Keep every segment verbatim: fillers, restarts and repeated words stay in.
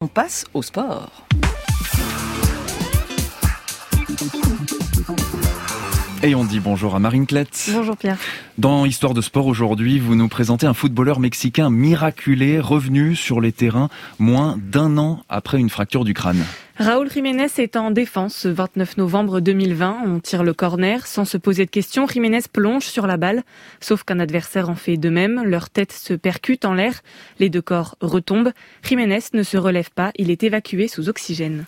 On passe au sport. Et on dit bonjour à Marine Klett. Bonjour Pierre. Dans Histoire de sport aujourd'hui, vous nous présentez un footballeur mexicain miraculé, revenu sur les terrains moins d'un an après une fracture du crâne. Raúl Jiménez est en défense ce vingt-neuf novembre deux mille vingt. On tire le corner. Sans se poser de questions, Jiménez plonge sur la balle. Sauf qu'un adversaire en fait de même. Leur tête se percute en l'air. Les deux corps retombent. Jiménez ne se relève pas. Il est évacué sous oxygène.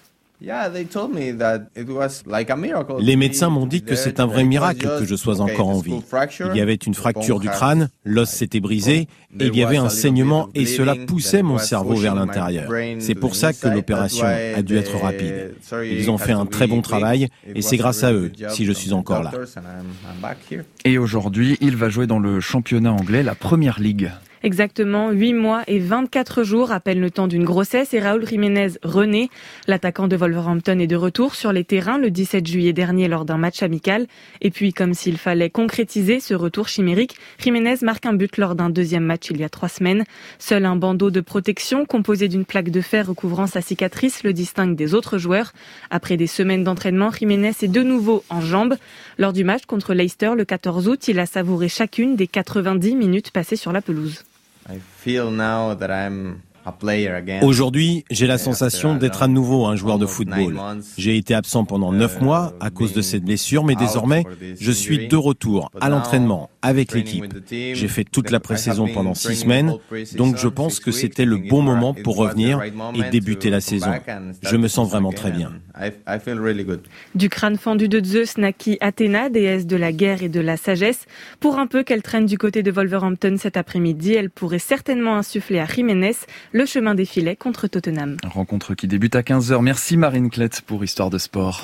Les médecins m'ont dit que c'est un vrai miracle que je sois encore en vie. Il y avait une fracture du crâne, l'os s'était brisé et il y avait un saignement et cela poussait mon cerveau vers l'intérieur. C'est pour ça que l'opération a dû être rapide. Ils ont fait un très bon travail et c'est grâce à eux si je suis encore là. Et aujourd'hui, il va jouer dans le championnat anglais, la Première Ligue. Exactement, huit mois et vingt-quatre jours, à peine le temps d'une grossesse, et Raúl Jiménez renaît. L'attaquant de Wolverhampton est de retour sur les terrains le dix-sept juillet dernier lors d'un match amical. Et puis, comme s'il fallait concrétiser ce retour chimérique, Jiménez marque un but lors d'un deuxième match il y a trois semaines. Seul un bandeau de protection composé d'une plaque de fer recouvrant sa cicatrice le distingue des autres joueurs. Après des semaines d'entraînement, Jiménez est de nouveau en jambes. Lors du match contre Leicester le quatorze août, il a savouré chacune des quatre-vingt-dix minutes passées sur la pelouse. Aujourd'hui, j'ai la sensation d'être à nouveau un joueur de football. J'ai été absent pendant neuf mois à cause de cette blessure, mais désormais, je suis de retour à l'entraînement avec l'équipe. J'ai fait toute la pré-saison pendant six semaines, donc je pense que c'était le bon moment pour revenir et débuter la saison. Je me sens vraiment très bien. Du crâne fendu de Zeus naquit Athéna, déesse de la guerre et de la sagesse. Pour un peu qu'elle traîne du côté de Wolverhampton cet après-midi, elle pourrait certainement insuffler à Jiménez le chemin des filets contre Tottenham. Rencontre qui débute à quinze heures. Merci Marine Klett pour Histoire de sport.